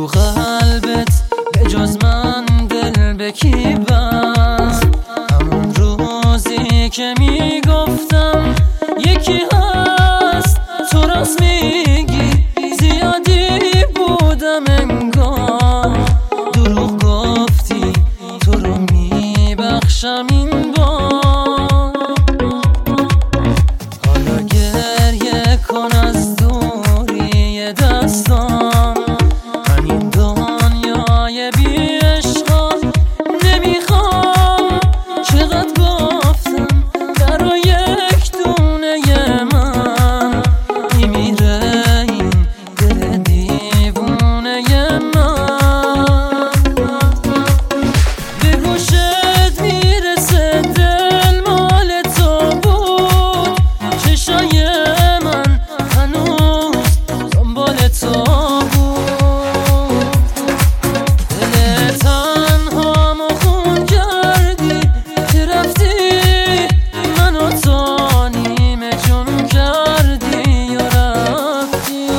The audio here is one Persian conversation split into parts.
بگو قلبت به جز من دل به کی بست؟ همون روزی که میگفتم یکی هست، تو راست میگی زیادی بودم انگار. دروغ گفتی تو رو میبخشم این بار. حالا گریه کن از دوری دستام، همین دنیای بی عشقا نمیخوام. چقدر گفتم برای یک دونه من میمیره این دل دیوونه من. به گوشت میرسه دل مال تو بود، چشای من هنوز دنبال تو بود. دل تنهامو خون کردی که رفتی، منو تا نیمه جون کردی یا رفتی.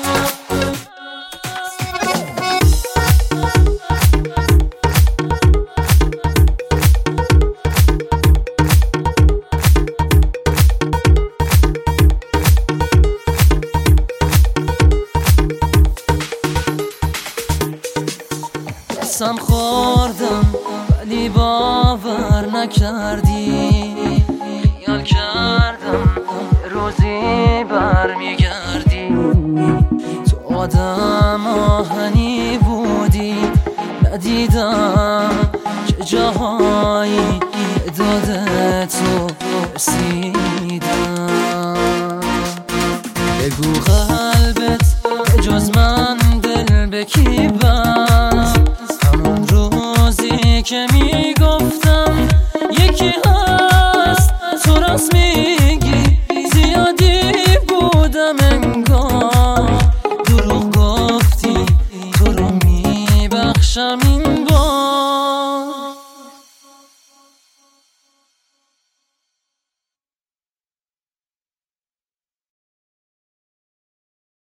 قسم خوردم ولی باور نکردی، خیال کردم روزی برمیگردی. تو آدم آهنی بودی، ندیدم چه جاهایی داده تو رسیدم. بگو قلبت به جز من دل به کی بست؟ همون روزی که میگفتم یکی هست، تو راست میگی زیادی بودم انگار.